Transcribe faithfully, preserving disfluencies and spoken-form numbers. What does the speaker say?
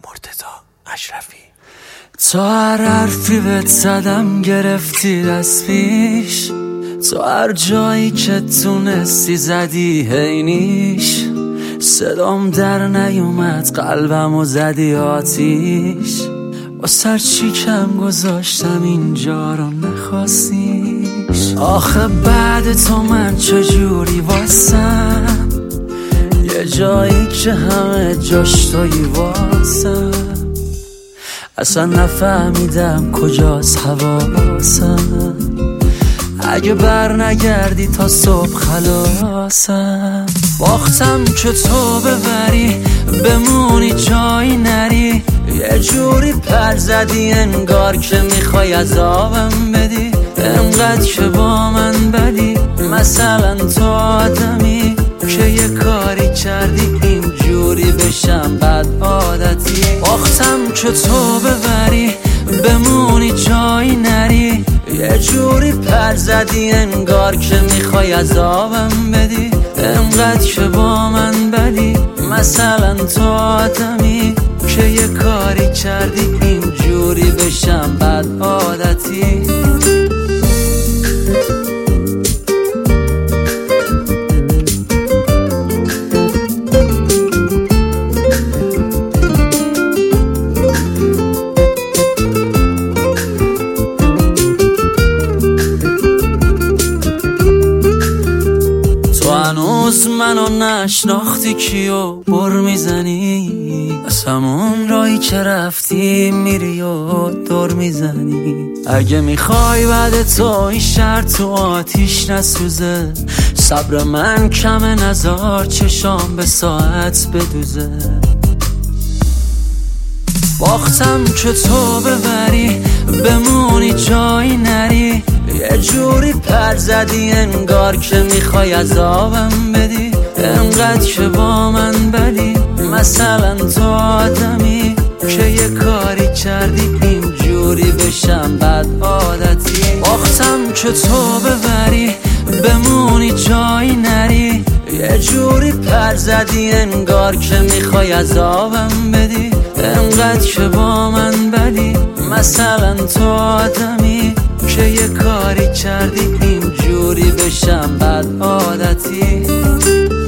مرتضی اشرفی. تا هر حرفی بهت زدم گرفتی دست پیش، تا هر جایی که تونستی زدی هینیش، صدام در نیومد قلبمو زدی آتیش، با سر چی کم گذاشتم اینجا رو نخواستیش. آخه بعد تو من چجوری واسم، یه جایی که همه جاش تویی واسم، اصلا نفهمیدم کجاست حواسم، اگه بر نگردی تا صبح خلاصم. باختم که تو ببری بمونی جایی نری، یه جوری پر زدی انگار که میخوای عذابم بدی، انقدر که با من بدی، مثلا تو آدمی که یه کاری کردی اینجوری بشم بد عادتی. باختم که تو ببری بمونی جایی نری، یه جوری پر زدی انگار که میخوای عذابم بدی، انقدر که با من بدی، مثلا تو آدمی که یه کاری کردی اینجوری بشم بد عادتی. هنوز منو نشناختی کیو بر میزنی، از همون رایی که رفتی میری و دور میزنی. اگه میخوای بعد تو این شهر تو آتیش نسوزه، صبر من کمه نزار چشام به ساعت بدوزه. باختم که تو ببری بمونی جایی نری، یه جوری پر زدی انگار که میخوای عذابم بدی، انقدر که با من بدی، مثلا تو آدمی که یه کاری کردی اینجوری بشم بد عادتی. باختم که تو ببری بمونی جایی نری، یه جوری پر زدی انگار که میخوای عذابم بدی، انقدر که با من بدی، مثلا تو آدمی که یه کاری کردی اینجوری بشم بد عادتی.